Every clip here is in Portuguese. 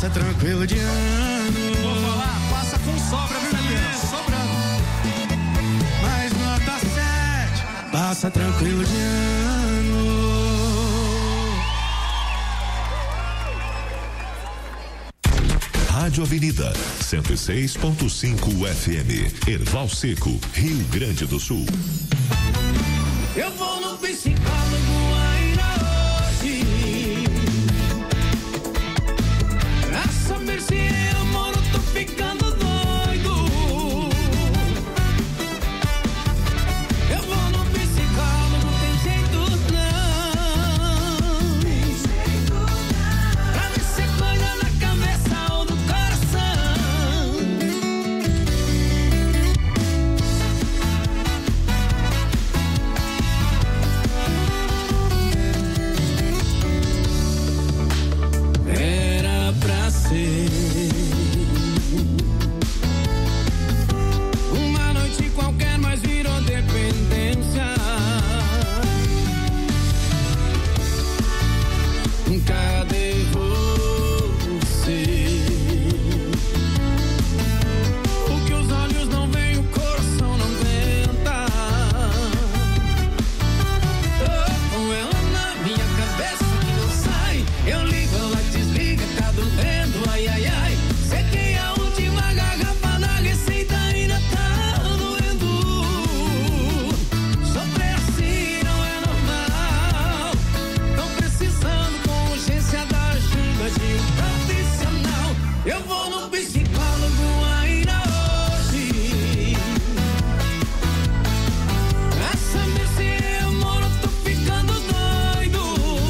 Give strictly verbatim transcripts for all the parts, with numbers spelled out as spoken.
tranquilo de ano. Vou falar, passa com sobra, viu, Juliano? Sobrando. Mais nota sete, passa tranquilo de ano. Rádio Avenida, cento e seis ponto cinco F M, Erval Seco, Rio Grande do Sul. Eu vou no psicólogo ainda hoje, pra saber se eu moro, tô ficando doido. Eu vou no psicólogo, tem jeito não, pra ver se coisa na cabeça ou no coração. Era pra ser uma noite qualquer, mas virou dependência. Cadê você? O que os olhos não veem, o coração não aguenta. Tô com ela na minha cabeça que não sai. Eu ligo, ela desliga, tá doendo, ai, ai, ai. Sequei a última garrafa da receita, ainda tá doendo. Sofrer assim não é normal. Tô precisando com urgência da ajuda de um profissional. Eu vou no psicólogo ainda hoje, pra saber se eu moro, tô ficando doido.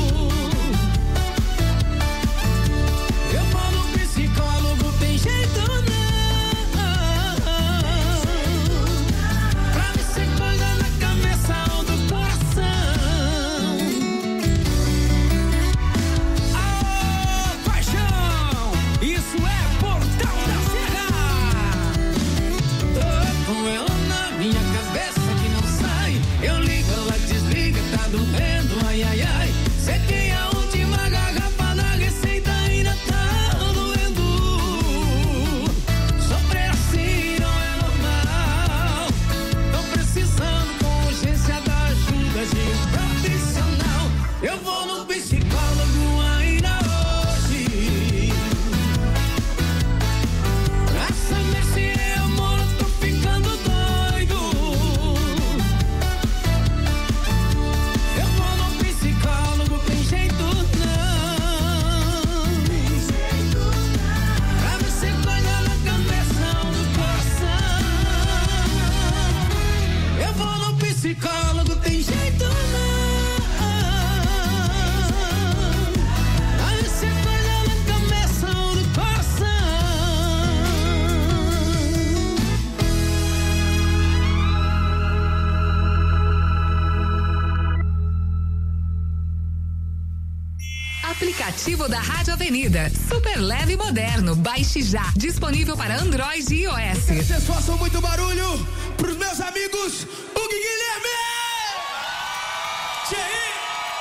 Eu vou no psicólogo, tem jeito não, pra ver se coisa na cabeça ou do coração. Aô, paixão, isso é Portal da Serra. Tô com ela na minha cabeça que não sai. Eu ligo, ela desliga, tá doendo, ai, ai, ai. Sequei a última garrafa da receita, ainda tá doendo. Sofrer assim não é normal. Tô precisando com urgência da ajuda de um profissional. Eu vou no psicólogo ainda hoje, pra saber se eu moro, tô ficando doido. Eu vou no psicólogo, tem jeito não, pra ver se coisa na cabeça ou no coração. Eu vou no psicólogo, tem jeito não, pra ver se coisa na cabeça ou no coração. Aplicativo da Rádio Avenida. Super leve e moderno. Baixe já. Disponível para Android e iOS. Vocês façam muito barulho pros meus amigos, o Guilherme! Tchê!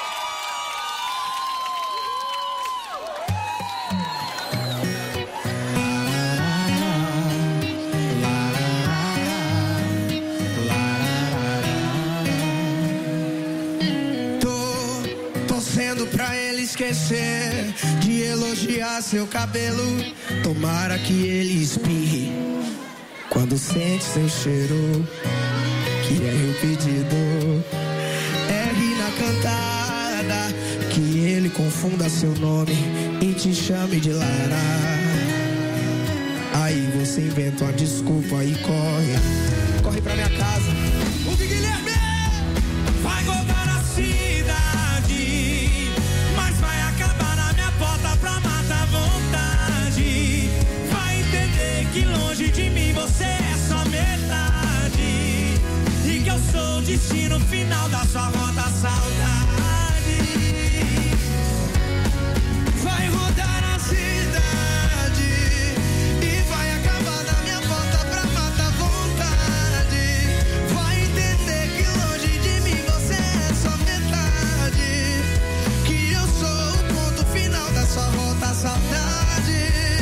Tô torcendo pra ele esquecer de elogiar seu cabelo. Tomara que ele espirre quando sente seu cheiro, que é o pedido. Erre na cantada, que ele confunda seu nome e te chame de Lara. Aí você inventa uma desculpa e corre, corre pra minha casa. O Guilherme vai rodar na cidade, mas vai acabar na minha porta pra matar a vontade. Vai entender que longe de mim você é só metade, e que eu sou o destino final da sua rota, saudade. Vai rodar na cidade e vai acabar na minha porta pra matar a vontade. Vai entender que longe de mim você é só metade, que eu sou o ponto final da sua rota, saudade.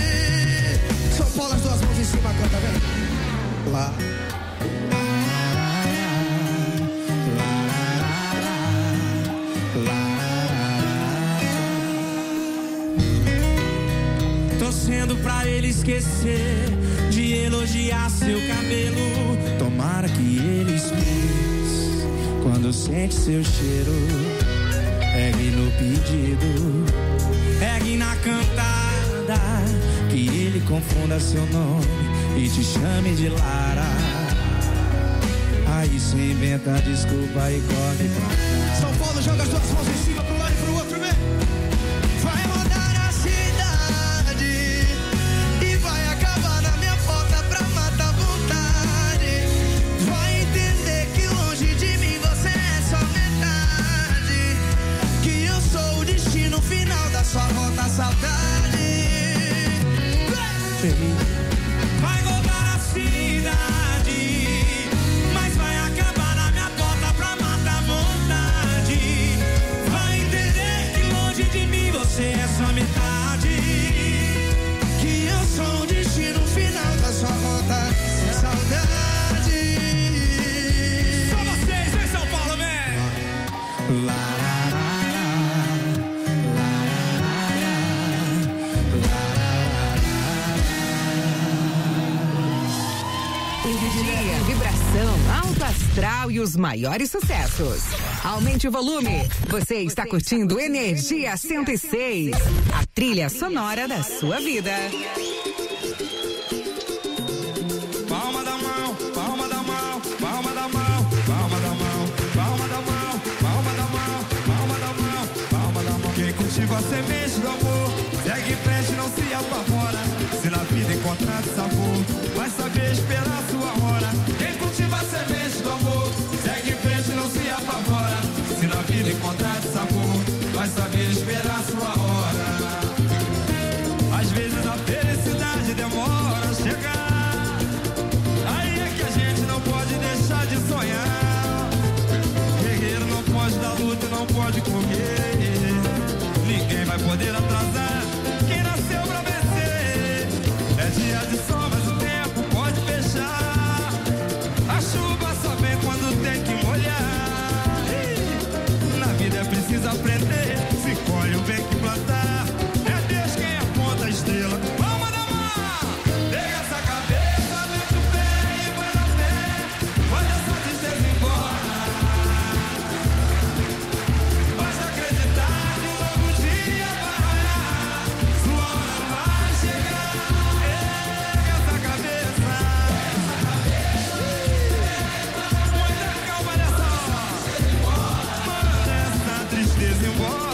ele esquecer de elogiar seu cabelo. Tomara que ele espie quando sente seu cheiro. Ergue no pedido, ergue na cantada, que ele confunda seu nome e te chame de Lara. Aí cê inventa desculpa e corre pra cá. São Paulo, joga as duas mãos em cima pro lado e pro outro, vem. Vai rodar a cidade e vai acabar na minha porta pra matar a vontade. Vai entender que longe de mim você é só metade, que eu sou o destino final da sua volta à saudade. Vai rodar a cidade, mas vai acabar na minha porta pra matar a vontade. Vai entender que longe de mim você é só metade, que eu sou o destino final da sua volta, saudade. Só vocês, vem São Paulo, vem. Lá, lá, lá. Energia, vibração, alto astral e os maiores sucessos. Aumente o volume. Você está curtindo Energia cento e seis, a trilha sonora da sua vida. Palma da mão, palma da mão, palma da mão, palma da mão, palma da mão, palma da mão, palma da mão, palma da mão. Quem cultiva a semente do amor, segue em frente, não se apavora. Se na vida encontrar sabor, vai saber esperar sua hora. Quem cultiva a semente do amor, segue em frente, não se apavora. Se na vida encontrar sabor, vai saber esperar sua hora. Às vezes a felicidade demora a chegar, aí é que a gente não pode deixar de sonhar. Guerreiro não pode dar luta e não pode correr. Ninguém vai poder atrasar quem nasceu pra vencer. É dia de sol, mas o tempo pode fechar. A chuva só vem quando tem que molhar. Ih, na vida é preciso aprender. Se colhe o bem que plantar. É Deus quem aponta a estrela. Palma da mão, pega essa cabeça, mete o pé e vai na fé. Manda essa tristeza embora. Basta acreditar que um novo dia vai raiar. Sua hora vai chegar. Pega essa cabeça. Muita calma nessa hora. Manda essa tristeza embora.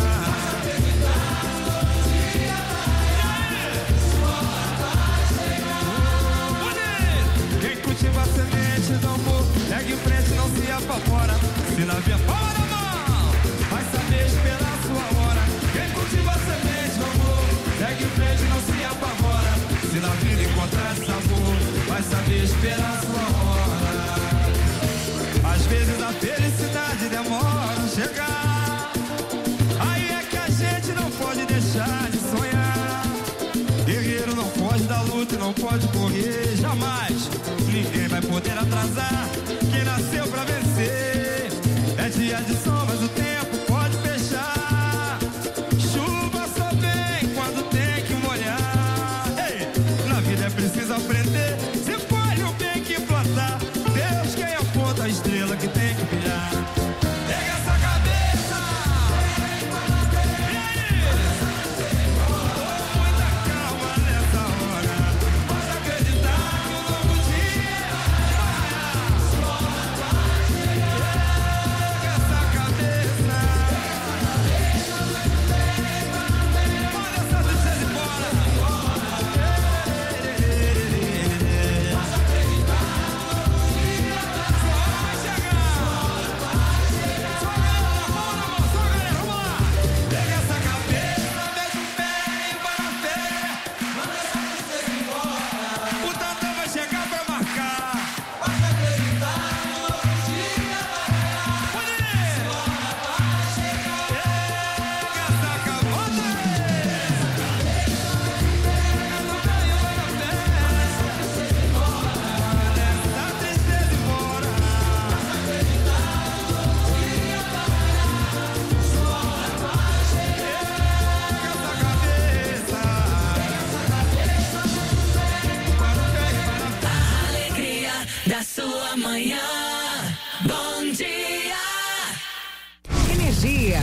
Quem cultiva a semente do amor, segue em frente, não se apavora. Se na via palma da mão, vai saber esperar sua hora. Quem cultiva a semente do amor, segue em frente, não se apavora. Se na vida encontrar sabor, vai saber esperar sua hora. Às vezes a felicidade demora a chegar, aí é que a gente não pode deixar de sonhar. Guerreiro não pode dar luta e não pode correr, jamais. Ninguém vai poder atrasar quem nasceu pra vencer. É dia de sol, mas o tempo pode fechar. Chuva só vem quando tem que molhar. Ei, na vida é preciso aprender. Se colhe o bem que plantar. Deus quem aponta a estrela que tem que brilhar. Pega essa cabeça. E aí? Muita calma nessa hora. Basta acreditar que um novo dia vai raiar. Sua hora vai chegar. Pega essa cabeça.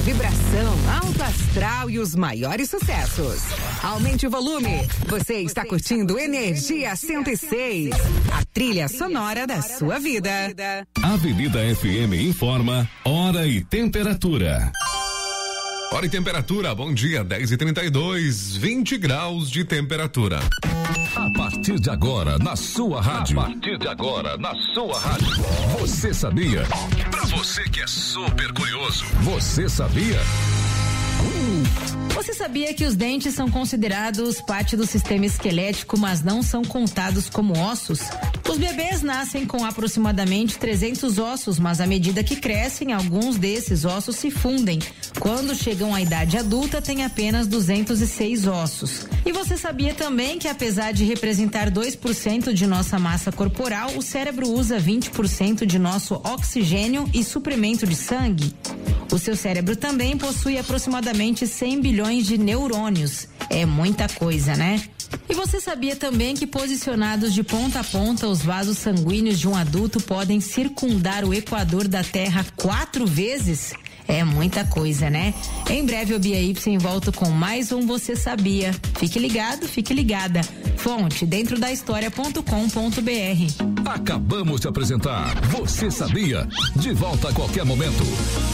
vibração, alto astral e os maiores sucessos. Aumente o volume. Você está curtindo Energia cento e seis, a trilha sonora da sua vida. Avenida F M informa hora e temperatura. Hora e temperatura, bom dia, dez e trinta e dois, vinte graus de temperatura. A partir de agora, na sua rádio. A partir de agora, na sua rádio. Você sabia? Pra você que é super curioso, você sabia? Você sabia que os dentes são considerados parte do sistema esquelético, mas não são contados como ossos? Os bebês nascem com aproximadamente trezentos ossos, mas à medida que crescem, alguns desses ossos se fundem. Quando chegam à idade adulta, tem apenas duzentos e seis ossos. E você sabia também que, apesar de representar dois por cento de nossa massa corporal, o cérebro usa vinte por cento de nosso oxigênio e suprimento de sangue? O seu cérebro também possui aproximadamente cem bilhões de neurônios. É muita coisa, né? E você sabia também que, posicionados de ponta a ponta, os vasos sanguíneos de um adulto podem circundar o equador da Terra quatro vezes? É muita coisa, né? Em breve o Bia Y volta com mais um Você Sabia. Fique ligado, fique ligada. Fonte dentro da história ponto com ponto b r. Acabamos de apresentar Você Sabia. De volta a qualquer momento.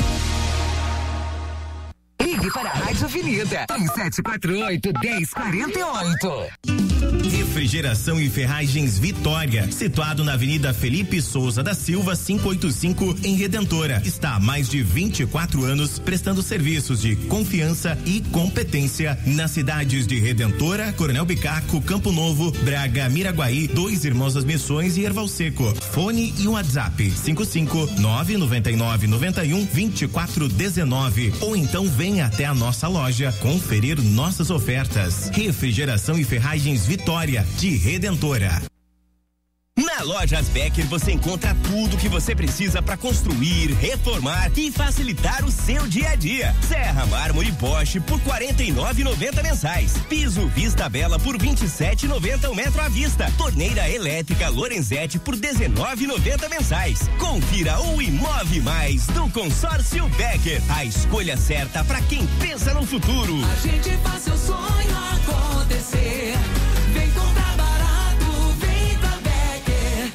Ligue para a Rádio Avenida três sete quatro oito, um zero quatro oito. Refrigeração e Ferragens Vitória, situado na Avenida Felipe Souza da Silva, quinhentos e oitenta e cinco, em Redentora. Está há mais de vinte e quatro anos prestando serviços de confiança e competência nas cidades de Redentora, Coronel Bicaco, Campo Novo, Braga, Miraguaí, Dois Irmãos das Missões e Erval Seco. Fone e WhatsApp cinco cinco nove nove nove nove um dois quatro um nove ou então venha até a nossa loja conferir nossas ofertas. Refrigeração e Ferragens Vitória de Redentora. Na Lojas Becker você encontra tudo que você precisa para construir, reformar e facilitar o seu dia a dia. Serra, mármore Bosch por quarenta e nove reais e noventa centavos mensais. Piso Vista Bela por vinte e sete reais e noventa centavos o metro à vista. Torneira elétrica Lorenzetti por dezenove reais e noventa centavos mensais. Confira o Imove Mais do Consórcio Becker. A escolha certa para quem pensa no futuro. A gente faz seu sonho acontecer. Vem comprar barato, vem pra Becker.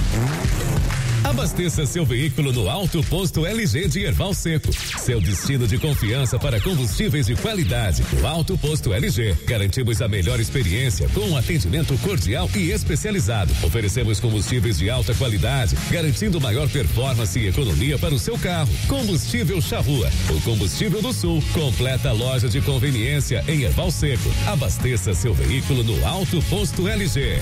Abasteça seu veículo no Alto Posto L G de Erval Seco. Seu destino de confiança para combustíveis de qualidade. No Alto Posto L G, garantimos a melhor experiência com um atendimento cordial e especializado. Oferecemos combustíveis de alta qualidade, garantindo maior performance e economia para o seu carro. Combustível Charrua, o combustível do Sul. Completa loja de conveniência em Erval Seco. Abasteça seu veículo no Alto Posto L G.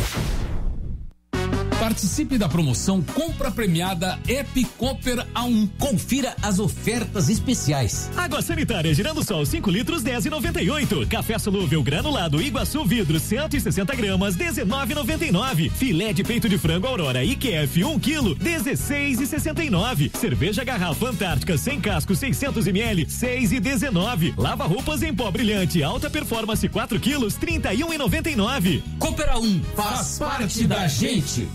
Participe da promoção Compra Premiada Epi Cooper A um. Confira as ofertas especiais. Água sanitária Girando Sol cinco litros, dez reais e noventa e oito centavos. Café solúvel granulado Iguaçu Vidro cento e sessenta gramas, dezenove reais e noventa e nove centavos. Filé de peito de frango Aurora I Q F um quilo, dezesseis reais e sessenta e nove centavos. Cerveja Garrafa Antártica sem casco seiscentos mililitros, seis reais e dezenove centavos. Lava roupas em pó brilhante Alta Performance quatro quilos, trinta e um reais e noventa e nove centavos. Cooper A um faz parte da gente.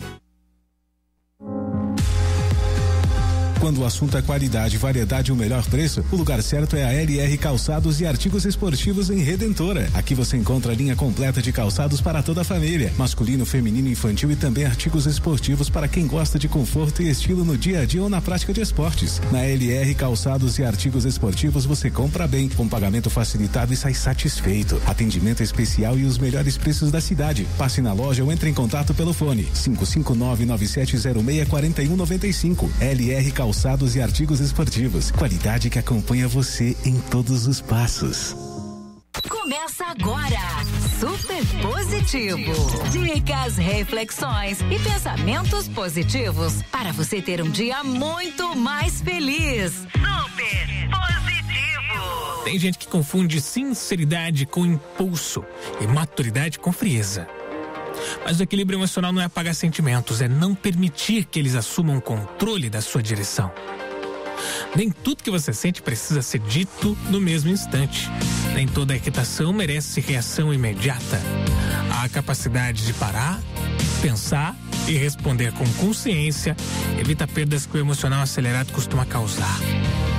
Quando o assunto é qualidade, variedade e o melhor preço, o lugar certo é a L R Calçados e Artigos Esportivos em Redentora. Aqui você encontra a linha completa de calçados para toda a família, masculino, feminino, infantil e também artigos esportivos para quem gosta de conforto e estilo no dia a dia ou na prática de esportes. Na L R Calçados e Artigos Esportivos você compra bem, com pagamento facilitado e sai satisfeito. Atendimento especial e os melhores preços da cidade. Passe na loja ou entre em contato pelo fone cinco cinco nove nove sete zero seis quatro um nove cinco. L R Calçados Calçados e Artigos Esportivos. Qualidade que acompanha você em todos os passos. Começa agora, Super Positivo. Dicas, reflexões e pensamentos positivos para você ter um dia muito mais feliz. Super Positivo. Tem gente que confunde sinceridade com impulso e maturidade com frieza. Mas o equilíbrio emocional não é apagar sentimentos, é não permitir que eles assumam o controle da sua direção. Nem tudo que você sente precisa ser dito no mesmo instante. Nem toda irritação merece reação imediata. A capacidade de parar, pensar e responder com consciência evita perdas que o emocional acelerado costuma causar.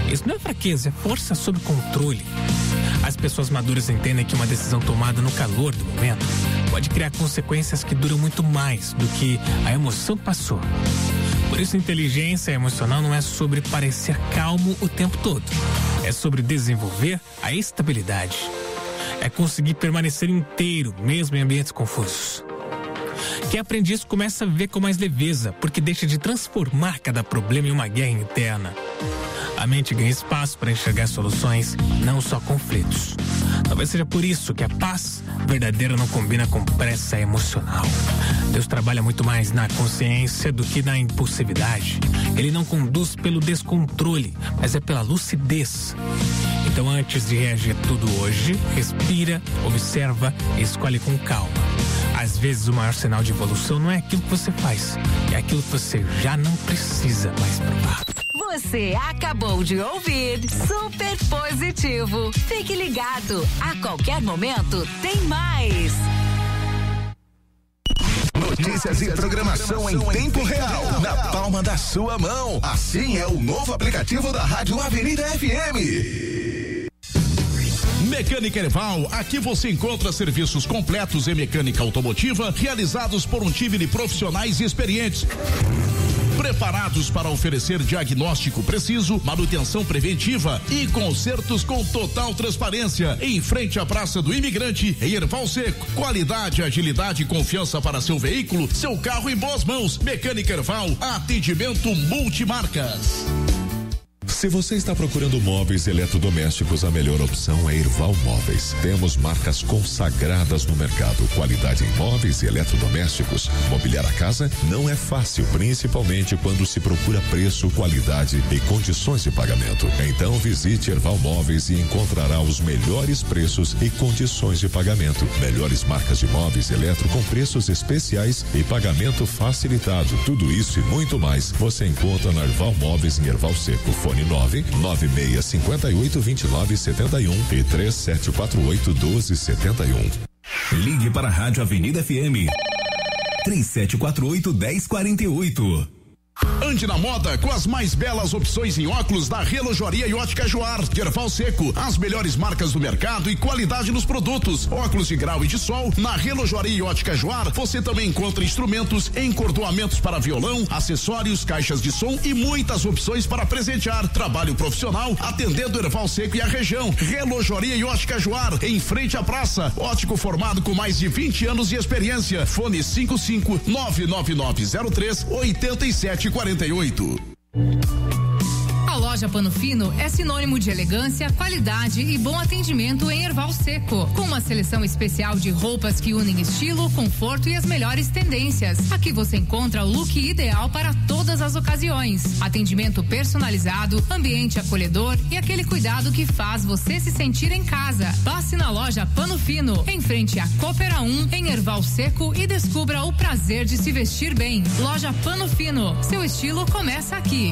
Isso não é fraqueza, é força sob controle. As pessoas maduras entendem que uma decisão tomada no calor do momento pode criar consequências que duram muito mais do que a emoção que passou. Por isso, inteligência emocional não é sobre parecer calmo o tempo todo. É sobre desenvolver a estabilidade. É conseguir permanecer inteiro, mesmo em ambientes confusos. Quem aprende isso começa a viver com mais leveza, porque deixa de transformar cada problema em uma guerra interna. A mente ganha espaço para enxergar soluções, não só conflitos. Talvez seja por isso que a paz verdadeira não combina com pressa emocional. Deus trabalha muito mais na consciência do que na impulsividade. Ele não conduz pelo descontrole, mas é pela lucidez. Então, antes de reagir a tudo hoje, respira, observa e escolhe com calma. Às vezes, o maior sinal de evolução não é aquilo que você faz, é aquilo que você já não precisa mais provar. Você acabou de ouvir Super Positivo. Fique ligado, a qualquer momento tem mais. Notícias e programação em tempo real, na palma da sua mão. Assim é o novo aplicativo da Rádio Avenida F M. Mecânica Erval, aqui você encontra serviços completos em mecânica automotiva realizados por um time de profissionais e experientes, preparados para oferecer diagnóstico preciso, manutenção preventiva e consertos com total transparência. Em frente à Praça do Imigrante, em Erval Seco. Qualidade, agilidade e confiança para seu veículo, seu carro em boas mãos. Mecânica Erval, atendimento multimarcas. Se você está procurando móveis e eletrodomésticos, a melhor opção é Erval Móveis. Temos marcas consagradas no mercado, qualidade em móveis e eletrodomésticos. Mobiliar a casa não é fácil, principalmente quando se procura preço, qualidade e condições de pagamento. Então visite Erval Móveis e encontrará os melhores preços e condições de pagamento. Melhores marcas de móveis e eletro com preços especiais e pagamento facilitado. Tudo isso e muito mais você encontra na Erval Móveis em Erval Seco. Fone nove nove seis cinco oito dois nove sete um e três sete quatro oito um dois sete um. Ligue para a Rádio Avenida F M três sete quatro oito, um zero quatro oito. Ande na moda com as mais belas opções em óculos da Relojoaria e Ótica Joar, de Erval Seco. As melhores marcas do mercado e qualidade nos produtos. Óculos de grau e de sol na Relojoaria e Ótica Joar. Você também encontra instrumentos, encordoamentos para violão, acessórios, caixas de som e muitas opções para presentear. Trabalho profissional atendendo Erval Seco e a região. Relojoaria e Ótica Joar, em frente à praça. Ótico formado com mais de vinte anos de experiência. Fone cinco cinco nove nove nove zero três oito sete quarenta e oito. A loja Pano Fino é sinônimo de elegância, qualidade e bom atendimento em Erval Seco, com uma seleção especial de roupas que unem estilo, conforto e as melhores tendências. Aqui você encontra o look ideal para todas as ocasiões. Atendimento personalizado, ambiente acolhedor e aquele cuidado que faz você se sentir em casa. Passe na loja Pano Fino, em frente à Coopera um, em Erval Seco, e descubra o prazer de se vestir bem. Loja Pano Fino, seu estilo começa aqui.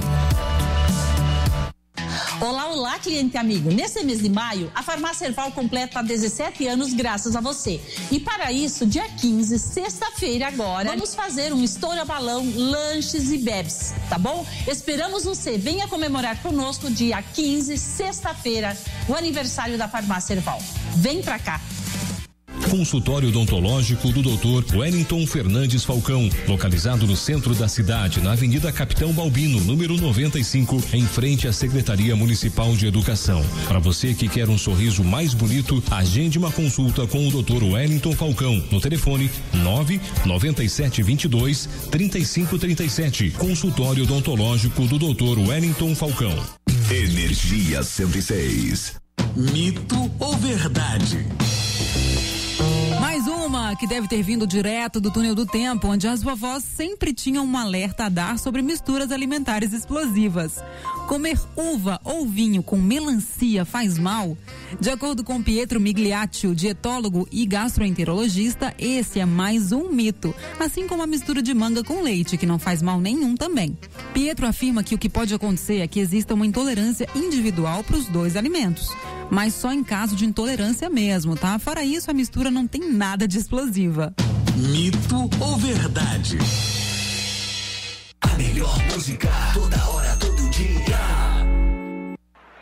Olá, olá, cliente amigo. Nesse mês de maio, a Farmácia Erval completa dezessete anos graças a você. E para isso, dia quinze, sexta-feira agora, vamos fazer um estoura balão, lanches e bebes, tá bom? Esperamos você. Venha comemorar conosco dia quinze, sexta-feira, o aniversário da Farmácia Erval. Vem pra cá. Consultório odontológico do doutor Wellington Fernandes Falcão, localizado no centro da cidade, na Avenida Capitão Balbino, número noventa e cinco, em frente à Secretaria Municipal de Educação. Para você que quer um sorriso mais bonito, agende uma consulta com o doutor Wellington Falcão no telefone nove nove sete dois dois, três cinco três sete. Consultório odontológico do doutor Wellington Falcão. Energia cento e seis. Mito ou verdade? Mais uma que deve ter vindo direto do túnel do tempo, onde as vovós sempre tinham um alerta a dar sobre misturas alimentares explosivas. Comer uva ou vinho com melancia faz mal? De acordo com Pietro Migliaccio, dietólogo e gastroenterologista, esse é mais um mito, assim como a mistura de manga com leite, que não faz mal nenhum também. Pietro afirma que o que pode acontecer é que exista uma intolerância individual para os dois alimentos, mas só em caso de intolerância mesmo, tá? Fora isso, a mistura não tem nada de explosiva. Mito ou verdade? A melhor música, toda hora, todo dia.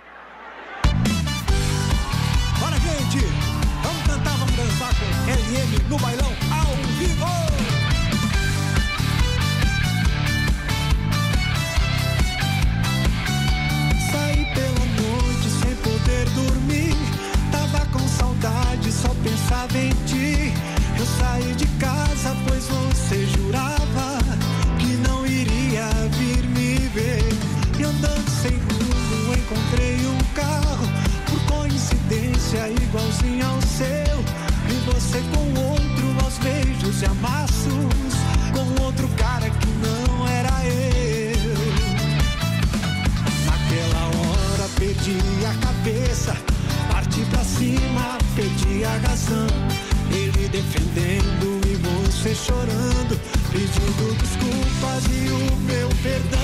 defendendo e você chorando, pedindo desculpas e o meu perdão.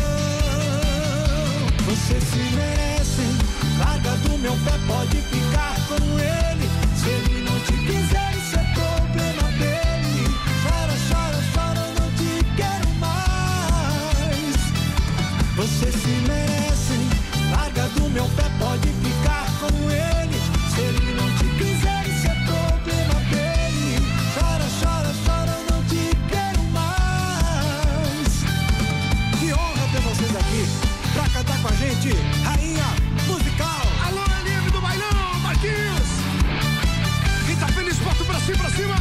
Você se merece, larga do meu pé, pode ficar com ele. Se ele não te quiser, isso é problema dele. Chora, chora, chora, não te quero mais. Você se merece, larga do meu pé, pode ficar com ele. Se ele não te quiser, isso é problema dele. Chora, chora, chora, não te quero mais. Que honra ter vocês aqui pra cantar com a gente, Rainha Musical. Alô, Eliane do Bailão, Marquinhos. Quem tá feliz, bota o bracinho pra cima.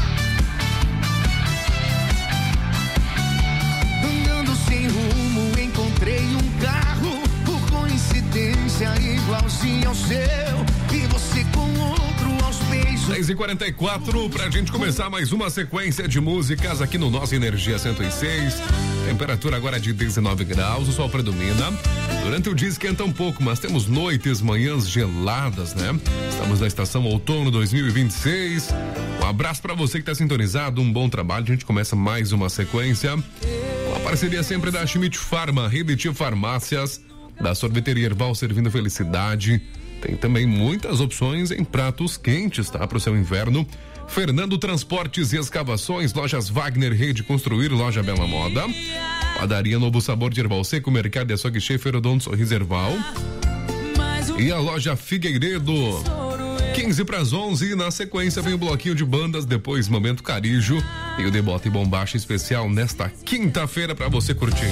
Andando sem rumo, encontrei um carro, por coincidência, igualzinho ao seu. E você com outro aos beijos. seis e quarenta e quatro pra gente começar mais uma sequência de músicas aqui no nosso Energia cento e seis. Temperatura agora de dezenove graus, o sol predomina. Durante o dia esquenta um pouco, mas temos noites, manhãs geladas, né? Estamos na estação outono dois mil e vinte e seis. Um abraço pra você que tá sintonizado, um bom trabalho. A gente começa mais uma sequência. Uma parceria sempre da Schmidt Pharma, Rede de Farmácias, da Sorveteria Herbal servindo felicidade. Tem também muitas opções em pratos quentes, tá? Pro seu inverno. Fernando Transportes e Escavações, Lojas Wagner, Rede Construir, Loja Bela Moda. Padaria Novo Sabor de Erval Seco, Mercado de Açougue Schaefer, Odonto Sorriso Erval. E a Loja Figueiredo. quinze para as onze, na sequência vem o bloquinho de bandas, depois Momento Carijo e o Debota e Bombacha especial nesta quinta-feira para você curtir.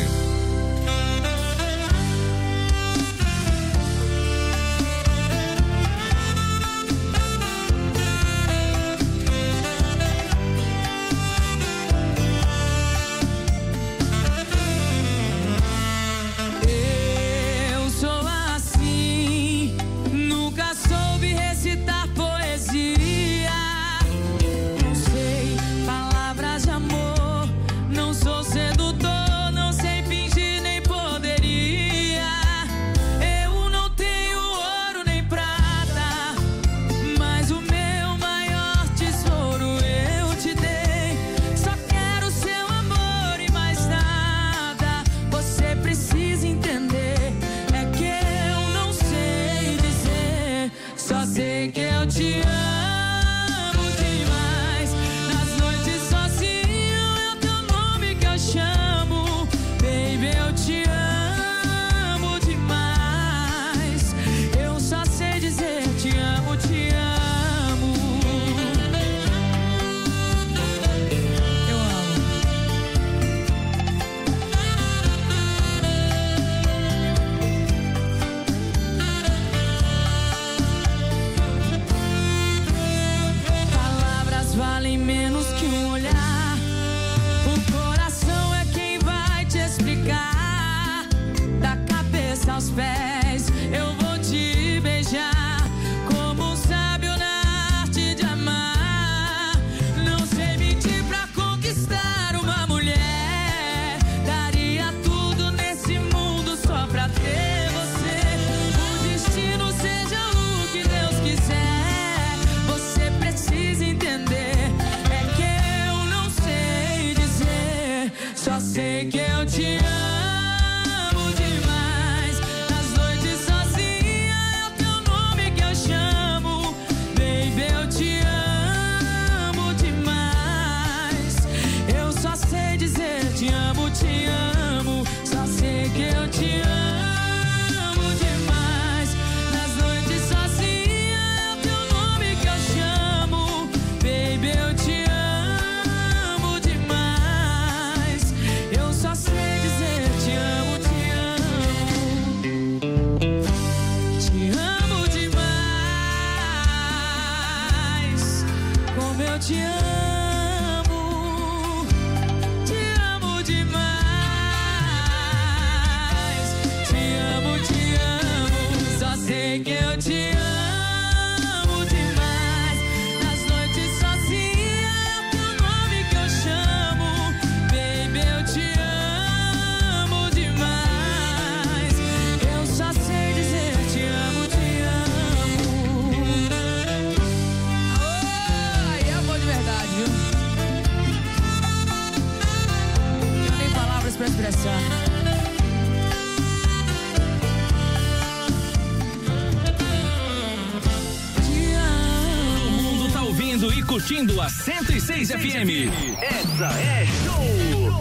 curtindo a cento e seis F M. Essa é show.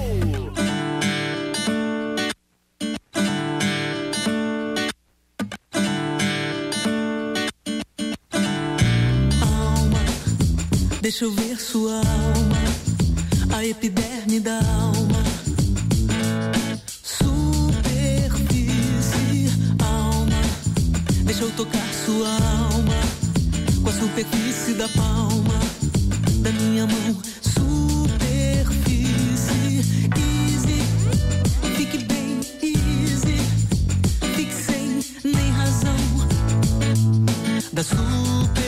Deixa eu ver sua alma, a epiderme da alma. Superfície, alma. Deixa eu tocar sua alma, com a superfície da palma da minha mão. Superfície, easy. Fique bem, easy. Fique sem nem razão. Da superfície.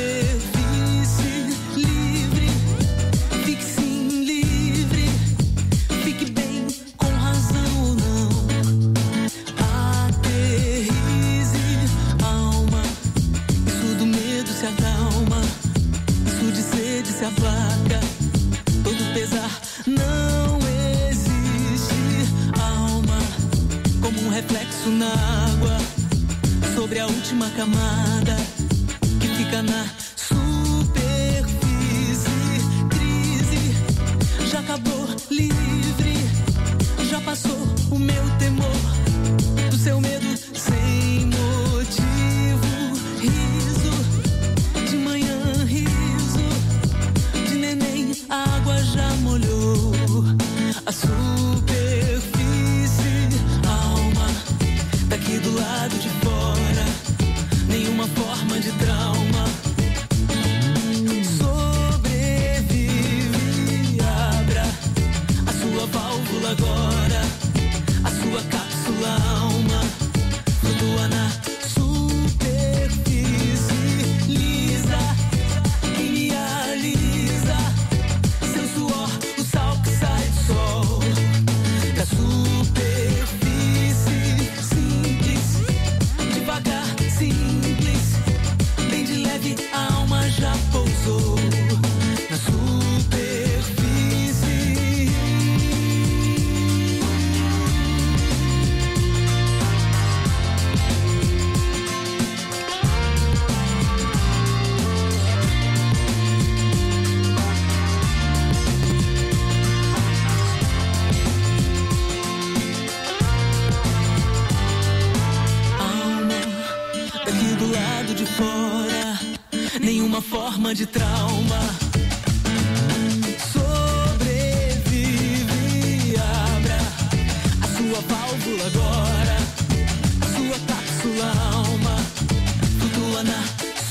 Na água, sobre a última camada que fica na superfície. Crise, já acabou, livre, já passou o meu temor, do seu medo sem motivo. Riso, de manhã riso, de neném a água já molhou a superfície. Daqui do lado de fora, nenhuma forma de trauma. Sobrevive, abra a sua válvula agora, a sua cápsula alma, flutua na superfície lisa, que me alisa, seu suor, o sal que sai do sol, da superfície. Simples, bem de leve, a alma já pousou na superfície. Do lado de fora, nenhuma forma de trauma. Sobrevive, abra a sua válvula agora, a sua cápsula alma, flutua na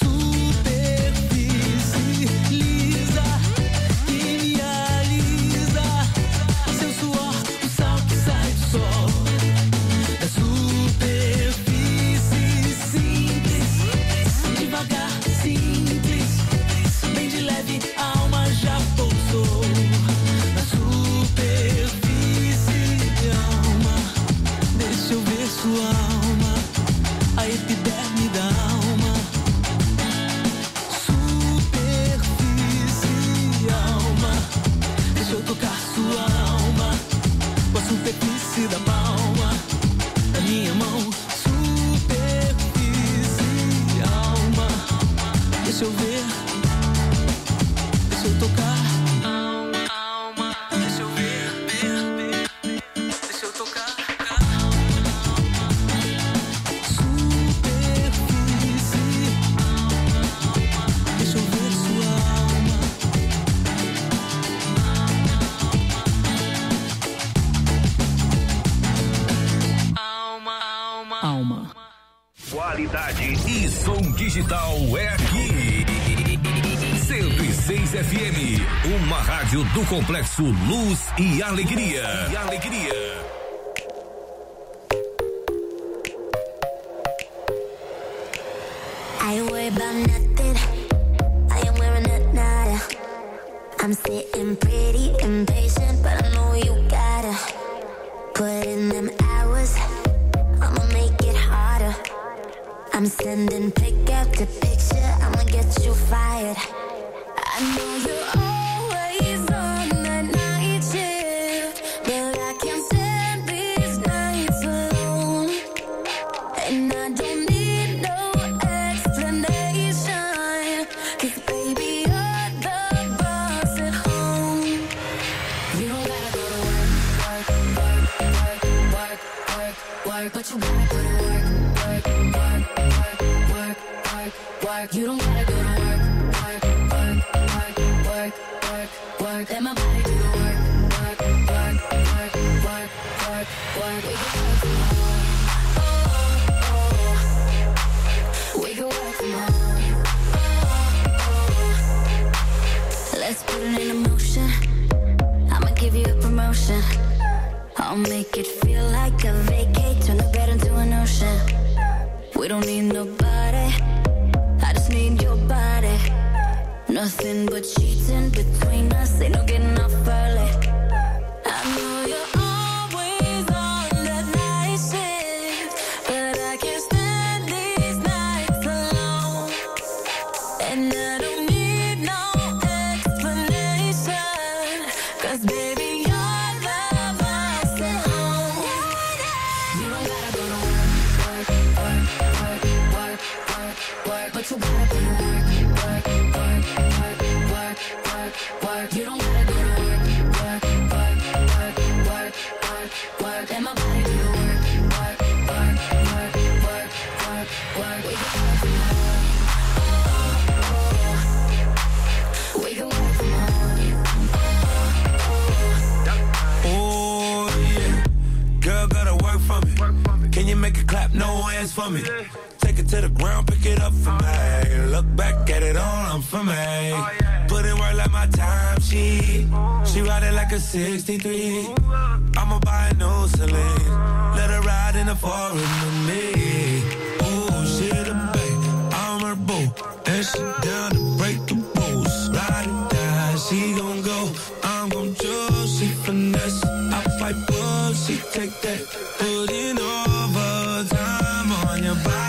superfície lisa, que me alisa, seu suor, o sal que sai do sol, da superfície. Devagar, simples, bem de leve, a alma já pousou na superfície. Alma, deixa eu ver sua alma, a epiderme da alma. Superfície, alma, deixa eu tocar sua alma, com a superfície da palma da minha mão. Deixa eu ver, deixa eu tocar. Alma, alma, deixa eu ver, ver, ver, deixa eu tocar. Superfície, deixa eu ver sua alma. Alma, alma, alma. Qualidade e som digital é aqui. cento e seis F M, uma rádio do Complexo Luz e Alegria. E Alegria. I ain't worried about nothing. I am wearing a nada. I'm sitting pretty impatient, but I know you gotta put in them hours. I'ma make it harder. I'm sending pick after picture. I'ma get you fired. I know you're always on that night shift, but I can't stand these nights alone. And I don't need no explanation, 'cause baby you're the boss. work, but you gotta go to work, work, work, work, work, work, work. You don't gotta go to work, work, work, work, work, work, work. Let my body do the work, work, work, work, work, work, work. We can work from home, oh, oh. We can work from home, oh, oh. Let's put it in motion. I'ma give you a promotion. I'll make it feel like a vacate, turn the bed into an ocean. We don't need nobody, I just need your body. Nothing but cheating between us, ain't no getting off early. I know you're always on that night shift, but I can't stand these nights alone. And I don't need no explanation, cause baby you gotta go to work, work, work, work, work, work, work. You don't gotta go to work, work, work, work, work, work, work. Let my body do the work, work, work, work, work, work, work. We can work from home, oh, oh. We can work from home, oh, oh. Oh yeah, girl gotta work for me. Can you make it clap? No hands for me. Take it to the ground, pick it up for me. Look back at it all, I'm for me. Put in work like my time sheet. She ride it like a sixty-three. I'ma buy a new Celine. Let her ride in the foreign with me. Ooh, she the babe, I'm her boo. And she down to break the rules. Ride or die, she gon' go. I'm gon' choose, she finesse. I fight bull, she take that. Put in overtime on your body.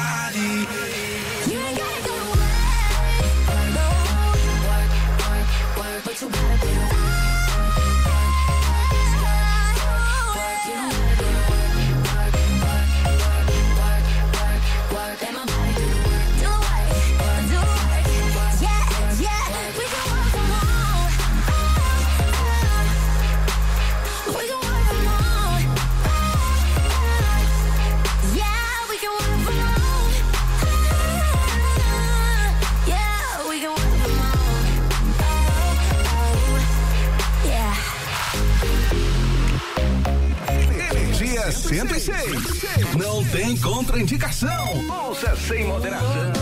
cento e seis. Não tem contraindicação. Ouça sem moderação.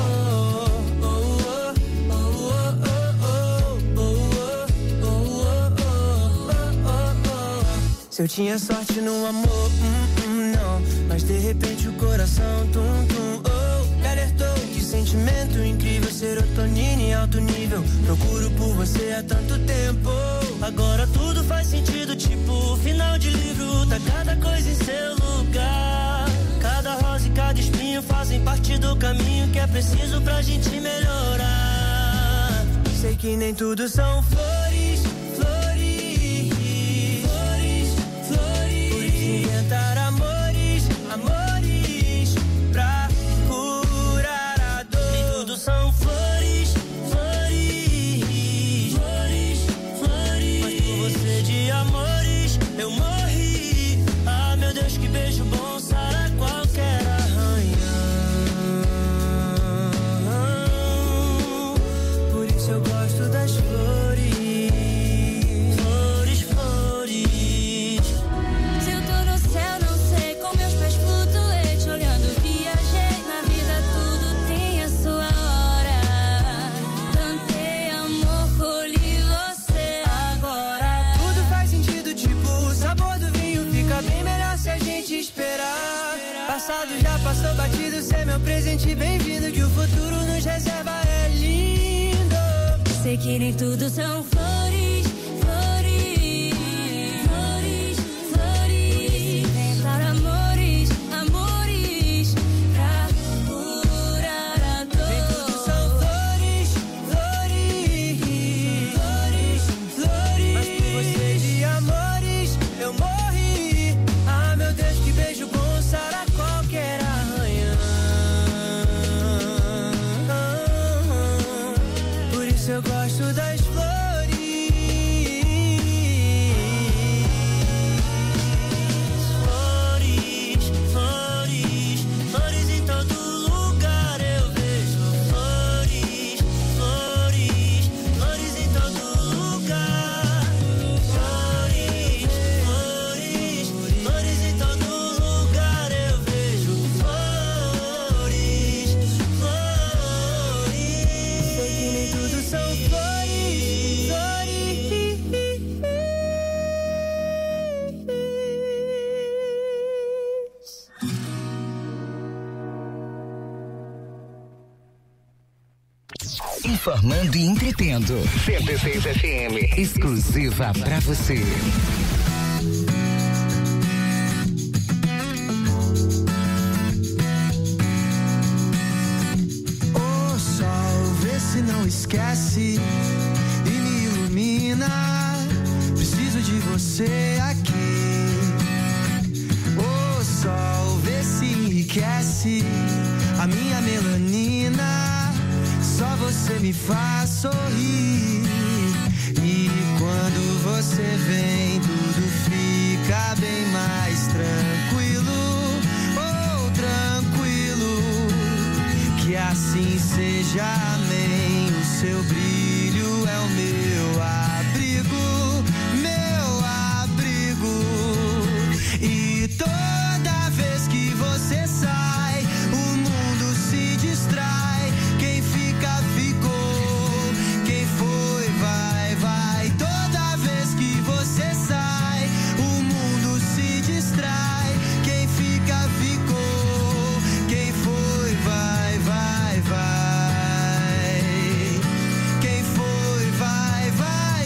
Se eu tinha sorte no amor, hum, hum, não. Mas de repente o coração, tum, tum, oh. Me alertou, que sentimento incrível. Serotonina em alto nível. Procuro por você há tanto tempo. Agora tudo faz sentido, tipo final de livro. Tá cada coisa em seu lugar. Cada rosa e cada espinho fazem parte do caminho que é preciso pra gente melhorar. Sei que nem tudo são flores, flores, flores, flores. Por isso inventar amores, amores pra curar a dor. Nem tudo são flores, flores, flores, flores. Mas por você de amores eu morri. Ah, meu Deus, que beijo bom sara qualquer arranhão. Por isso eu gosto das flores, flores, flores. Se eu tô no céu, não sei, com meus pés flutuei, te olhando, viajei. Na vida tudo tem a sua hora. Plantei amor, colhi você agora. Tudo faz sentido, tipo o sabor do vinho fica bem melhor se a gente esperar. Passado já passou batido, cê é meu presente, bem-vindo. Que o futuro nos reserva é lindo. Sei que nem tudo são flores, flores, flores, flores. Inventar amores, amores pra curar a dor. Nem tudo são flores, flores, flores, flores. Mas por você de amores eu morri. Ah, meu Deus, que beijo bom sara qualquer arranhão. Por isso eu gosto das flores. Informando e entretendo. cento e seis F M. Exclusiva pra você. O sol, vê se não esquece e me ilumina. Preciso de você aqui. O sol, vê se enriquece a minha melanina. Só você me faz sorrir. E quando você vem, tudo fica bem mais tranquilo. Oh, tranquilo. Que assim seja, amém. O seu brilho é o meu abrigo, meu abrigo. E toda vez que você sai, o mundo se distrai. Quem fica, ficou. Quem foi, vai, vai. Toda vez que você sai, o mundo se distrai. Quem fica, ficou. Quem foi, vai, vai, vai. Quem foi, vai, vai,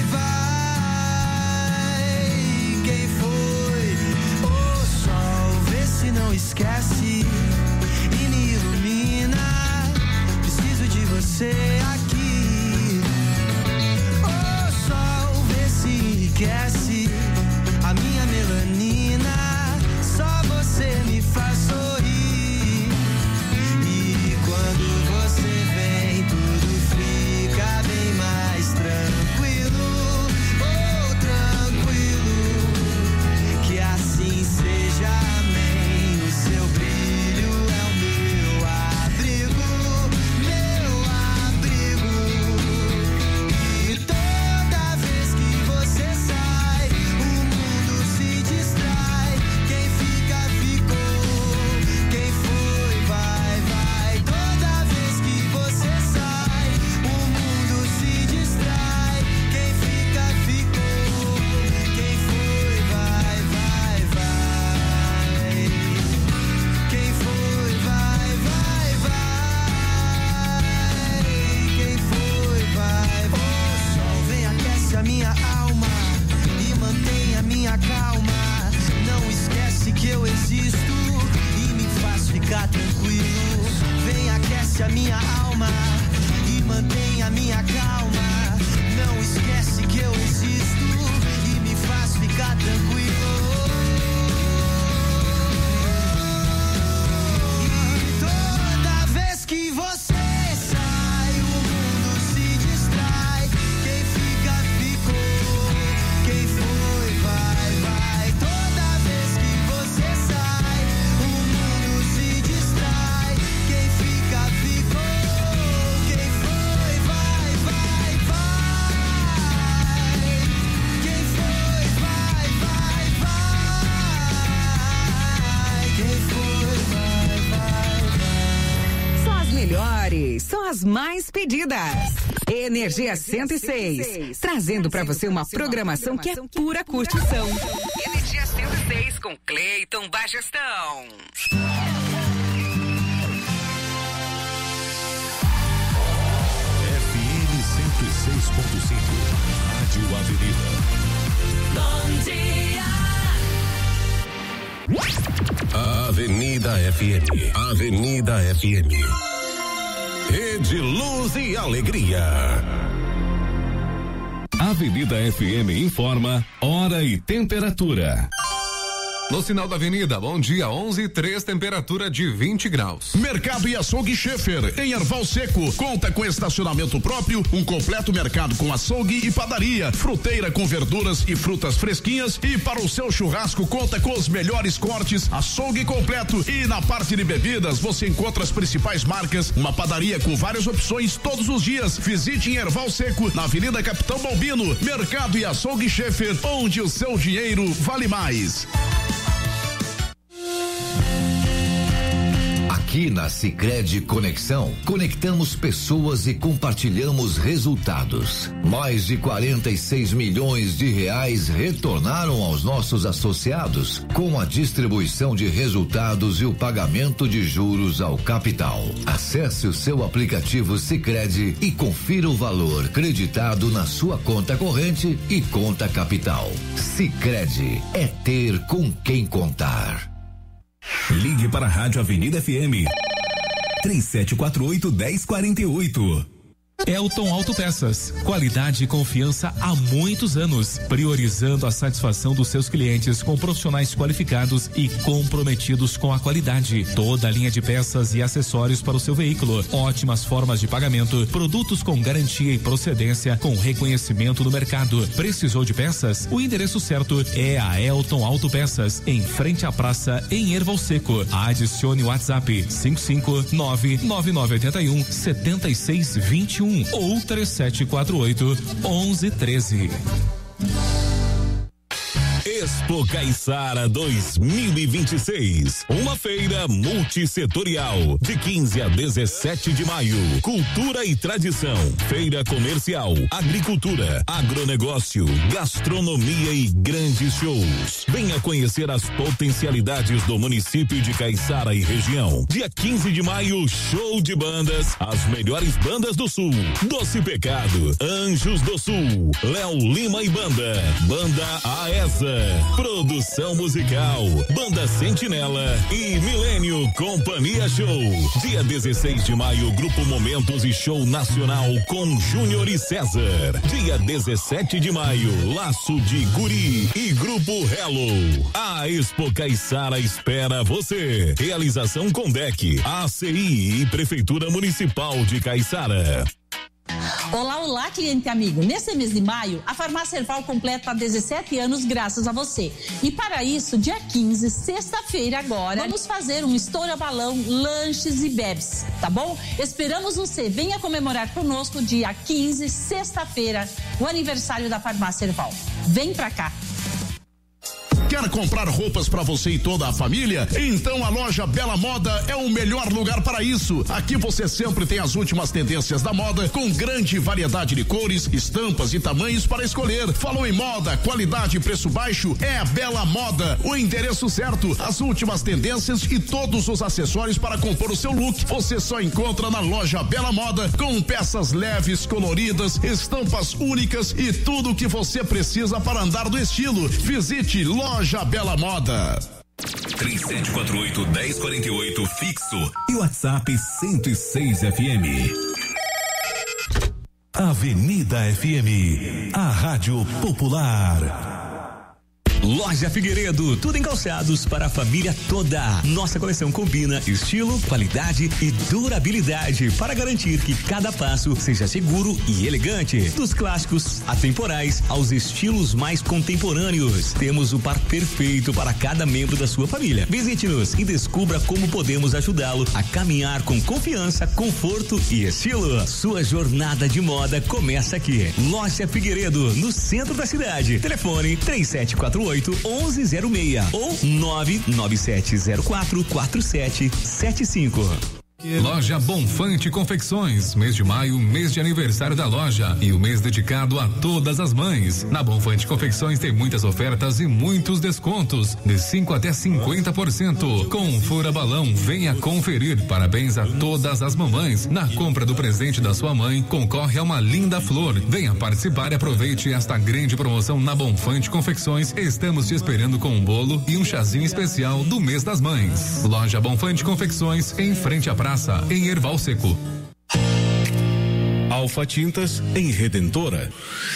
vai. Quem foi? O sol, vê se não esquece e me ilumina. Preciso de você aqui. O sol, vê se enriquece a minha melanina. Só você me faz sorrir. E quando você vem, tudo fica bem mais tranquilo. Oh, tranquilo. Que assim seja, amém. O seu brilho é o meu abrigo, meu abrigo. E toda vez que você sai, o mundo se distrai. Quem fica, ficou. Quem foi, vai, vai. Toda vez que você sai, o mundo se distrai. Quem fica, ficou. Quem foi, vai, vai, vai. Quem foi, vai, vai, vai. Quem foi, vai, vai. O sol vem, aquece a minha alma e mantém a minha calma. Não esquece que eu existo e me faz ficar tranquilo. Vem, aquece a minha alma e mantém a minha calma. Não esquece que eu existo e me faz ficar tranquilo. E toda vez que você sai, o mundo se distrai. Quem fica, ficou. Quem foi, vai, vai. Toda vez que você sai, o mundo se distrai. Quem fica, ficou. Quem foi, vai, vai, vai. Quem foi, vai, vai, vai. Quem foi, vai, vai, vai. Só as melhores, só as mais pedidas. Energia cento e seis, trazendo pra você uma programação que é pura curtição. Energia cento e seis com Cleiton Bagestão. F M cento e seis ponto cinco, Rádio Avenida. Bom dia. Avenida F M. Avenida F M. Rede Luz e Alegria. Avenida F M informa hora e temperatura. No sinal da avenida, bom dia, onze e três, temperatura de vinte graus. Mercado e Açougue Schaefer, em Erval Seco, conta com estacionamento próprio, um completo mercado com açougue e padaria, fruteira com verduras e frutas fresquinhas, e para o seu churrasco conta com os melhores cortes, açougue completo, e na parte de bebidas você encontra as principais marcas, uma padaria com várias opções todos os dias. Visite em Erval Seco, na Avenida Capitão Balbino. Mercado e Açougue Schaefer, onde o seu dinheiro vale mais. Aqui na Sicredi Conexão, conectamos pessoas e compartilhamos resultados. Mais de quarenta e seis milhões de reais retornaram aos nossos associados com a distribuição de resultados e o pagamento de juros ao capital. Acesse o seu aplicativo Sicredi e confira o valor creditado na sua conta corrente e conta capital. Sicredi é ter com quem contar. Ligue para a Rádio Avenida F M. três sete quatro oito, um zero quatro oito. Elton Autopeças, qualidade e confiança há muitos anos, priorizando a satisfação dos seus clientes com profissionais qualificados e comprometidos com a qualidade. Toda a linha de peças e acessórios para o seu veículo, ótimas formas de pagamento, produtos com garantia e procedência com reconhecimento no mercado. Precisou de peças? O endereço certo é a Elton Autopeças, em frente à praça em Erval Seco. Adicione o WhatsApp cinco cinco nove nove nove oito um sete seis dois um ou três sete quatro oito, onze treze. Expo Caiçara dois mil e vinte e seis, uma feira multissetorial de quinze a dezessete de maio. Cultura e tradição, feira comercial, agricultura, agronegócio, gastronomia e grandes shows. Venha conhecer as potencialidades do município de Caiçara e região. Dia quinze de maio, show de bandas, as melhores bandas do Sul. Doce Pecado, Anjos do Sul, Léo Lima e Banda, Banda Aesa, produção musical, Banda Sentinela e Milênio Companhia Show. Dia dezesseis de maio, Grupo Momentos e Show Nacional com Júnior e César. Dia dezessete de maio, Laço de Guri e Grupo Hello. A Expo Caiçara espera você. Realização Condec, A C I e Prefeitura Municipal de Caiçara. Olá, olá, cliente amigo. Nesse mês de maio, a Farmácia Erval completa dezessete anos graças a você. E para isso, dia quinze, sexta-feira agora, vamos fazer um estoura balão, lanches e bebes, tá bom? Esperamos você. Venha comemorar conosco dia quinze, sexta-feira, o aniversário da Farmácia Erval. Vem pra cá. Quer comprar roupas para você e toda a família? Então a loja Bela Moda é o melhor lugar para isso. Aqui você sempre tem as últimas tendências da moda, com grande variedade de cores, estampas e tamanhos para escolher. Falou em moda, qualidade e preço baixo? É a Bela Moda. O endereço certo, as últimas tendências e todos os acessórios para compor o seu look. Você só encontra na loja Bela Moda, com peças leves, coloridas, estampas únicas e tudo o que você precisa para andar do estilo. Visite loja Loja Bela Moda. três sete quatro oito, um zero quatro oito fixo e WhatsApp cento e seis F M. Avenida F M, a Rádio Popular. Loja Figueiredo, tudo em calçados para a família toda. Nossa coleção combina estilo, qualidade e durabilidade para garantir que cada passo seja seguro e elegante. Dos clássicos atemporais aos estilos mais contemporâneos, temos o par perfeito para cada membro da sua família. Visite-nos e descubra como podemos ajudá-lo a caminhar com confiança, conforto e estilo. Sua jornada de moda começa aqui. Loja Figueiredo, no centro da cidade. Telefone três sete quatro oito, um um zero seis ou nove nove sete zero quatro, quatro sete sete cinco. Loja Bonfante Confecções, mês de maio, mês de aniversário da loja e o mês dedicado a todas as mães. Na Bonfante Confecções tem muitas ofertas e muitos descontos, de cinco até cinquenta por cento. Com Fura Balão, venha conferir. Parabéns a todas as mamães. Na compra do presente da sua mãe, concorre a uma linda flor. Venha participar e aproveite esta grande promoção na Bonfante Confecções. Estamos te esperando com um bolo e um chazinho especial do mês das mães. Loja Bonfante Confecções, em frente à praça, em Erval Seco. Alfa Tintas, em Redentora.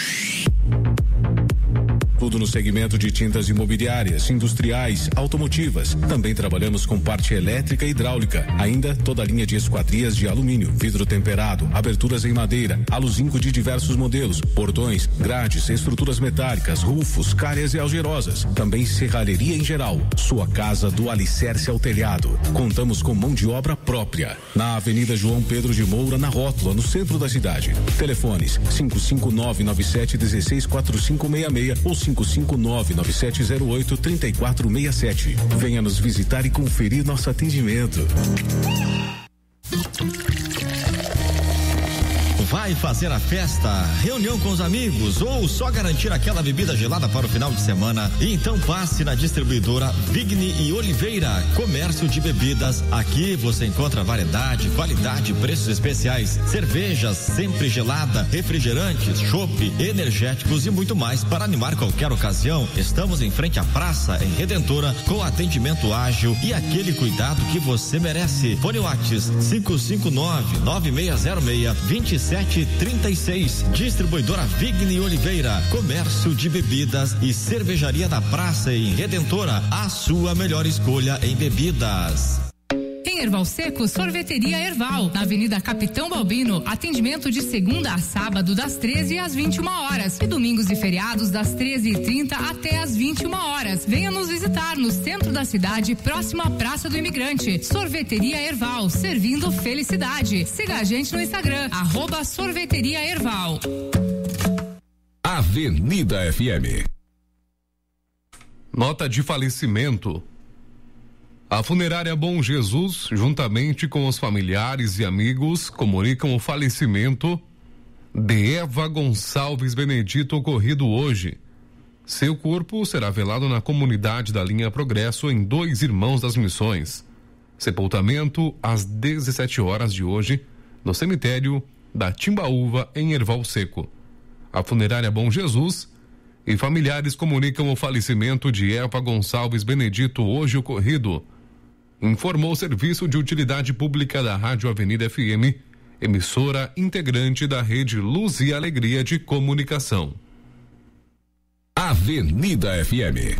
Tudo no segmento de tintas imobiliárias, industriais, automotivas. Também trabalhamos com parte elétrica e hidráulica. Ainda toda a linha de esquadrias de alumínio, vidro temperado, aberturas em madeira, aluzinco de diversos modelos, portões, grades, estruturas metálicas, rufos, calhas e algerosas. Também serralheria em geral. Sua casa do alicerce ao telhado. Contamos com mão de obra própria. Na Avenida João Pedro de Moura, na Rótula, no centro da cidade. Telefones cinco cinco nove nove sete um seis quatro cinco seis seis ou cinco cinco nove nove sete zero oito três quatro seis sete. Venha nos visitar e conferir nosso atendimento. Vai fazer a festa, reunião com os amigos ou só garantir aquela bebida gelada para o final de semana? Então passe na distribuidora Vigni e Oliveira, comércio de bebidas. Aqui você encontra variedade, qualidade, preços especiais, cervejas sempre gelada, refrigerantes, chopp, energéticos e muito mais para animar qualquer ocasião. Estamos em frente à praça, em Redentora, com atendimento ágil e aquele cuidado que você merece. Fone Whats cinco cinco nove nove seis zero seis dois sete trinta e seis. Distribuidora Vigni Oliveira, comércio de bebidas e cervejaria da praça em Redentora, a sua melhor escolha em bebidas. Em Erval Seco, Sorveteria Erval, na Avenida Capitão Balbino, atendimento de segunda a sábado das treze às vinte e uma horas e domingos e feriados das treze e trinta até às vinte e uma horas. Venha nos visitar no centro da cidade, próximo à Praça do Imigrante. Sorveteria Erval, servindo felicidade. Siga a gente no Instagram, arroba Sorveteria Erval. Avenida F M. Nota de falecimento. A funerária Bom Jesus, juntamente com os familiares e amigos, comunicam o falecimento de Eva Gonçalves Benedito, ocorrido hoje. Seu corpo será velado na comunidade da Linha Progresso, em Dois Irmãos das Missões. Sepultamento às dezessete horas de hoje, no cemitério da Timbaúva, em Erval Seco. A funerária Bom Jesus e familiares comunicam o falecimento de Eva Gonçalves Benedito, hoje ocorrido. Informou o Serviço de Utilidade Pública da Rádio Avenida F M, emissora integrante da rede Luz e Alegria de Comunicação. Avenida F M.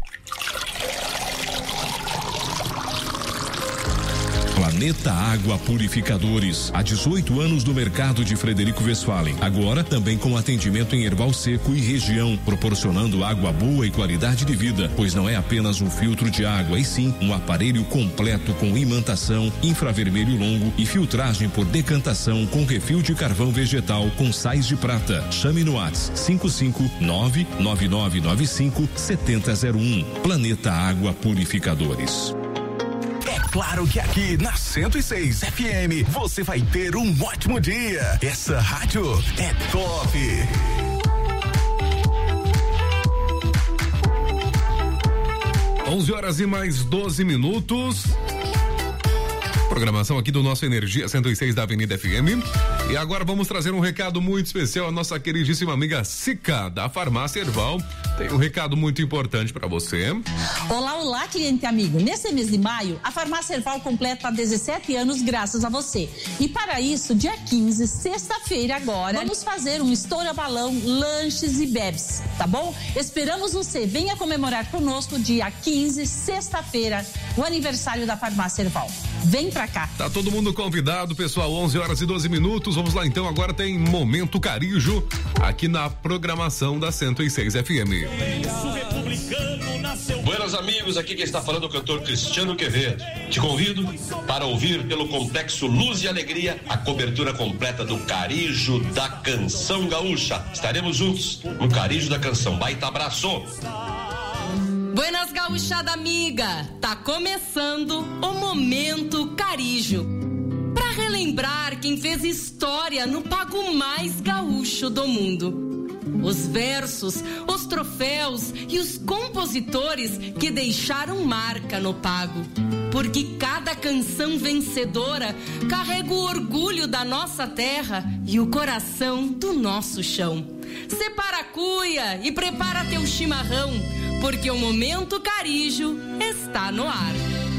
Planeta Água Purificadores, há dezoito anos no mercado de Frederico Westphalen. Agora também com atendimento em Erval Seco e região, proporcionando água boa e qualidade de vida, pois não é apenas um filtro de água, e sim um aparelho completo com imantação, infravermelho longo e filtragem por decantação com refil de carvão vegetal com sais de prata. Chame no WhatsApp cinco cinco nove nove nove nove cinco sete zero zero um. Planeta Água Purificadores. Claro que aqui na cento e seis F M você vai ter um ótimo dia. Essa rádio é top. onze horas e mais doze minutos. Programação aqui do nosso Energia cento e seis da Avenida F M. E agora vamos trazer um recado muito especial à nossa queridíssima amiga Sica, da Farmácia Erval. Tem um recado muito importante para você. Olá, olá, cliente amigo. Nesse mês de maio, a Farmácia Erval completa dezessete anos graças a você. E para isso, dia quinze, sexta-feira agora, vamos fazer um estoura balão, lanches e bebes, tá bom? Esperamos você. Venha comemorar conosco dia quinze, sexta-feira, o aniversário da Farmácia Erval. Vem pra cá. Tá todo mundo convidado, pessoal. onze horas e doze minutos. Vamos lá então. Agora tem Momento Carijo aqui na programação da cento e seis F M. Buenas amigos, aqui quem está falando é o cantor Cristiano Quevedo. Te convido para ouvir pelo Complexo Luz e Alegria a cobertura completa do Carijo da Canção Gaúcha. Estaremos juntos no Carijo da Canção. Baita abraço! Buenas gauchada amiga, tá começando o Momento Carijo. Pra relembrar quem fez história no pago mais gaúcho do mundo. Os versos, os troféus e os compositores que deixaram marca no pago. Porque cada canção vencedora carrega o orgulho da nossa terra e o coração do nosso chão. Separa a cuia e prepara teu chimarrão, porque o Momento Carijo está no ar.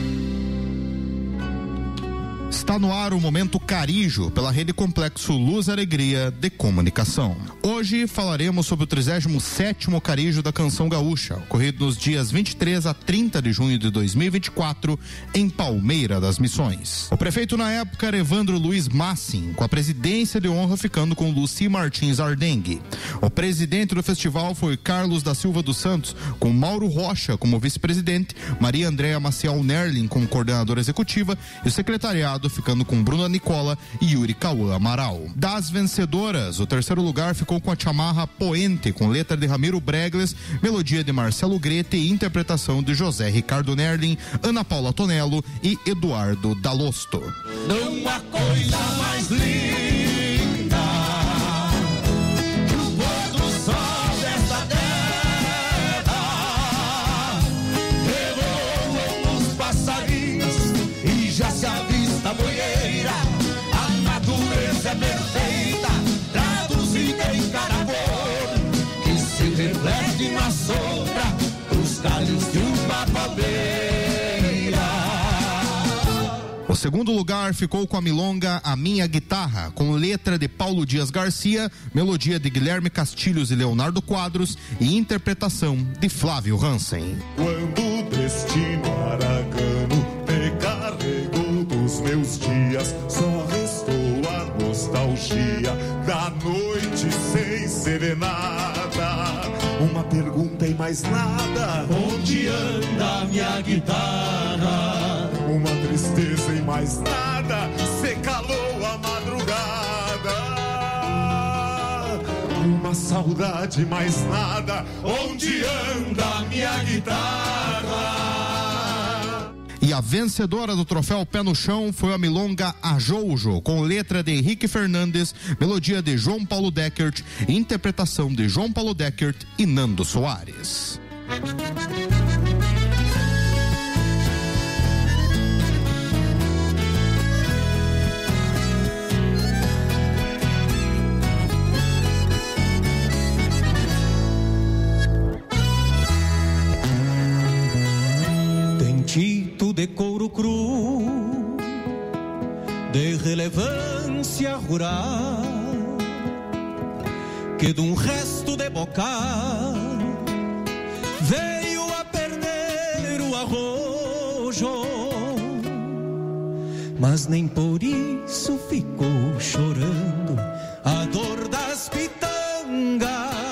Está no ar o Momento Carijo, pela Rede Complexo Luz e Alegria de Comunicação. Hoje falaremos sobre o trigésimo sétimo Carijo da Canção Gaúcha, ocorrido nos dias vinte e três a trinta de junho de dois mil e vinte e quatro, em Palmeira das Missões. O prefeito na época era Evandro Luiz Massin, com a presidência de honra ficando com Luci Martins Ardengue. O presidente do festival foi Carlos da Silva dos Santos, com Mauro Rocha como vice-presidente, Maria Andréa Maciel Nerlin como coordenadora executiva e o secretariado colocado, ficando com Bruna Nicola e Yuri Cauã Amaral. Das vencedoras, o terceiro lugar ficou com a chamarra Poente, com letra de Ramiro Bregles, melodia de Marcelo Grete e interpretação de José Ricardo Nerlin, Ana Paula Tonello e Eduardo Dalosto. Não há coisa mais linda que o pôr do sol desta terra. Revoam os passarinhos e já se avista a boieira. A natureza é perfeita, traduzida em caracol, que se reflete na sombra dos galhos de uma palmeira. O segundo lugar ficou com a milonga A Minha Guitarra, com letra de Paulo Dias Garcia, melodia de Guilherme Castilhos e Leonardo Quadros e interpretação de Flávio Hansen. Quando o destino aragano me carregou dos meus dias, só restou a nostalgia da noite sem serenada. Uma pergunta e mais nada: onde anda a minha guitarra? Uma tristeza e mais nada, cê calou a madrugada. Uma saudade e mais nada, onde anda a minha guitarra? E a vencedora do troféu Pé no Chão foi a milonga A Joujo, com letra de Henrique Fernandes, melodia de João Paulo Deckert, interpretação de João Paulo Deckert e Nando Soares. Tito de couro cru, de relevância rural, que de um resto de bocar veio a perder o arrojo, mas nem por isso ficou chorando a dor das pitangas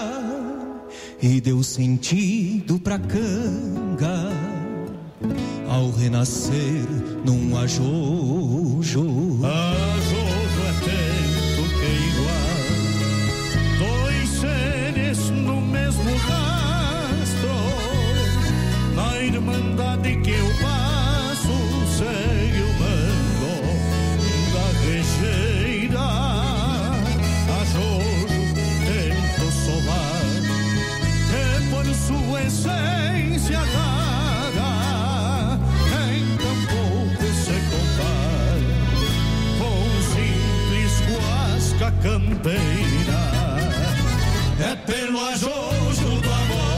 e deu sentido pra canga ao renascer num ajojo. Ajojo é tempo que igual dois seres no mesmo rastro, na irmandade que eu passo, segue o mando da rejeira. Ajojo tento solar, que por sua essência campeira. É pelo ajojo do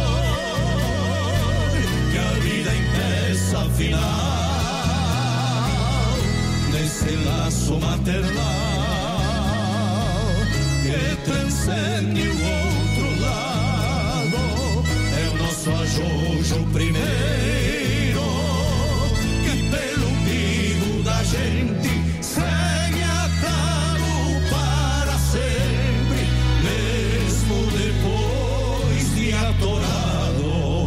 amor que a vida empeça a final, nesse laço maternal que transcende o outro lado. É o nosso ajojo primeiro que pelo umbigo da gente segue atado para sempre, mesmo depois de atorado.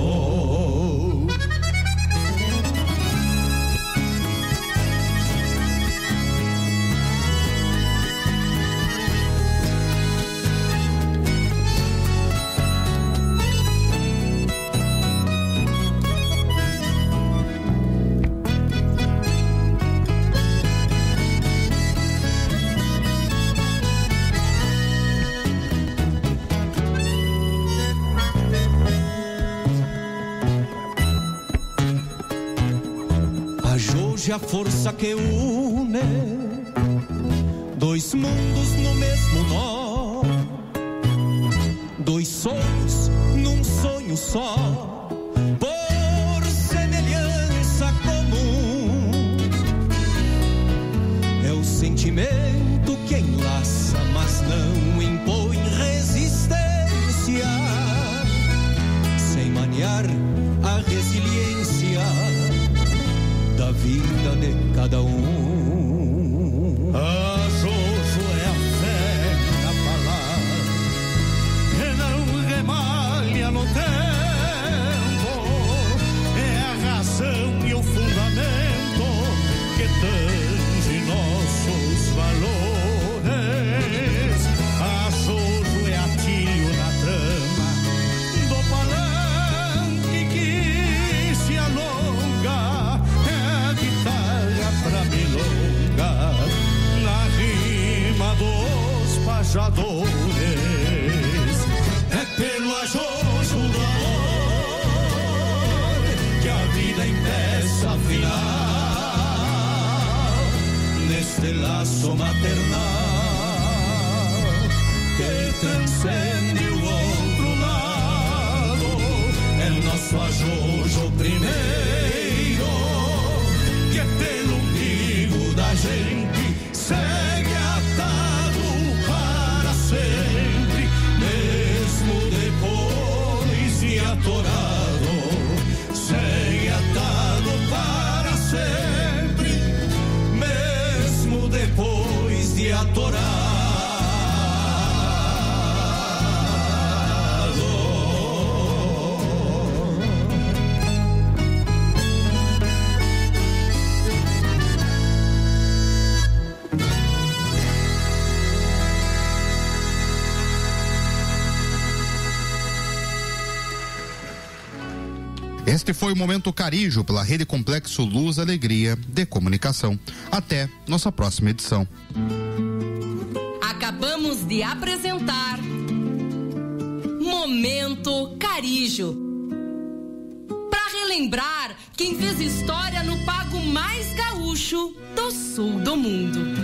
Hoje a força que une dois mundos no mesmo nó, dois sonhos num sonho só, por semelhança comum. É o sentimento que enlaça, mas não impõe resistência, sem maniar a resiliência da vida de cada um. A Jojo é a fé na palavra que não remalha no tempo, é a razão e o fundamento que tange nós. este laço maternal que transcende o outro lado, é nosso ajojo primeiro, que pelo umbigo da gente segue atado para sempre, mesmo depois de atorado, segue atado para sempre, mesmo depois de atorado. Este foi o Momento Carijo pela Rede Complexo Luz Alegria de Comunicação. Até nossa próxima edição. Acabamos de apresentar Momento Carijo. Para relembrar quem fez história no pago mais gaúcho do sul do mundo.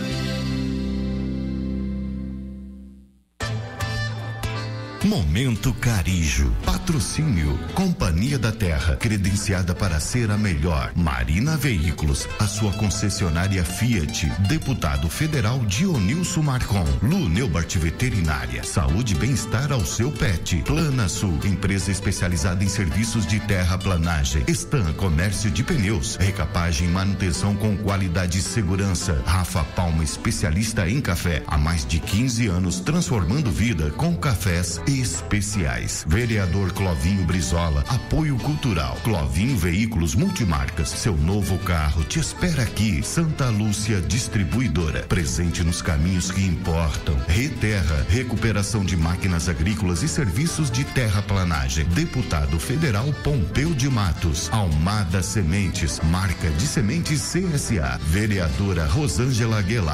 Momento Carijo. Patrocínio Companhia da Terra, credenciada para ser a melhor. Marina Veículos, a sua concessionária Fiat. Deputado Federal Dionilson Marcon. Lu Neubart Veterinária. Saúde e bem-estar ao seu pet. Plana Sul, empresa especializada em serviços de terraplanagem. Stan Comércio de Pneus. Recapagem e manutenção com qualidade e segurança. Rafa Palma, especialista em café. Há mais de quinze anos transformando vida com cafés especiais. Vereador Clovinho Brizola, apoio cultural. Clovinho Veículos Multimarcas, seu novo carro te espera aqui. Santa Lúcia Distribuidora, presente nos caminhos que importam. Reterra, recuperação de máquinas agrícolas e serviços de terraplanagem. Deputado Federal Pompeu de Matos. Almada Sementes, marca de sementes C S A. Vereadora Rosângela Aguilar.